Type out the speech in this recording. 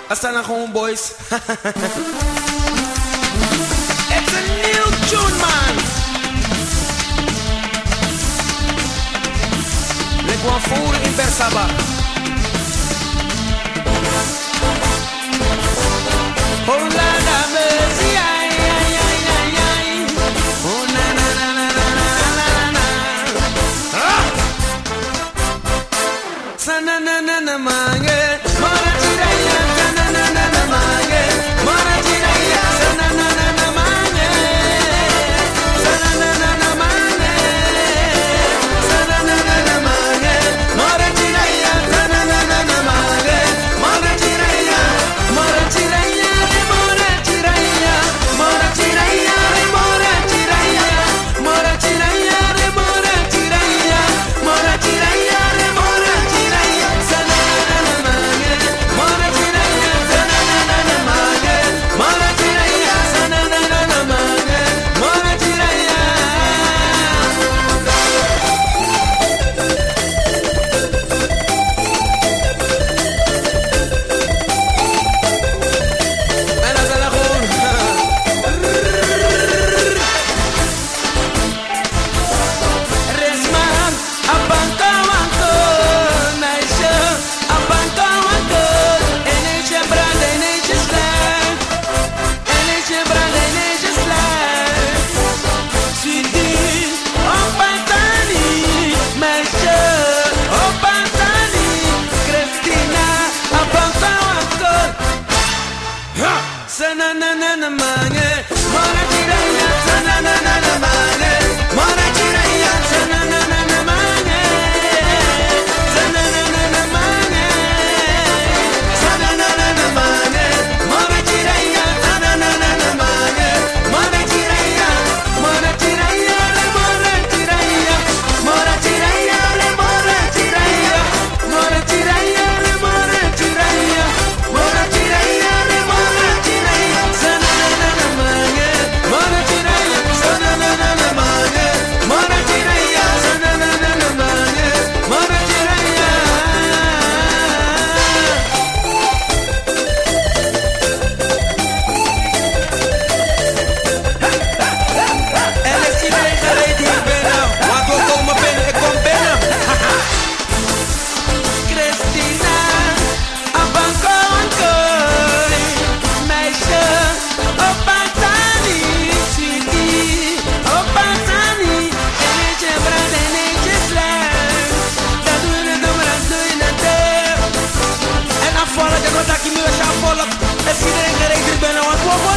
Asana homeboys. It's a new tune, man. Le guanfure in Bersaba. Oh la la mercy, ay ay ay ay ay. Oh na na na na na na na na. Ah! Sa na na na na mange. Mara chiraya sa na na na na mange. Mara chiraya sa na na na na mange. Sa na na na na mange. Sa na na na na mange. Mara chiraya sa na na na na mange. Mara chiraya, mara chiraya, mara chiraya, mara chiraya, mara chiraya, mara chiraya, mara chiraya, mara chiraya, mara chiraya, sa na na na mange. Mara chiraya sa na na na na mange. Mara chiraya sa na na na na mange. Mara chiraya. Ana sa la khun. Resman abang kawanku naisha abang kawanku Indonesia brand Indonesia slang Indonesia brand Indonesia slang Sweetie opang tani Maisha opang tani Christina abang kawanku Sana na na na mange Mara chiraya sana na na na mange Mara chiraya sana na na na mange Sana na na na mange Sana na na na mange Mara chiraya sana na na na mange Mara chiraya Mara chiraya Mara chiraya Mara chiraya Mara chiraya Mara chiraya Mara chiraya Mara chiraya Mara chiraya sana na na na mange Mara chiraya sana na na na mange Mara chiraya sana na na na mange Mara chiraya En is iedereen gereed hier binnen? Want we komen binnen, ik kom binnen. Christina, abang kawankoy. Meisje, opang tani. Sweetie, opang tani. Eentje brand en eentje slang. Dat doe je doen, dat doe je net. En afvallen, ik wil dat je me eens afvallen. En is iedereen gereed hier binnen? Want we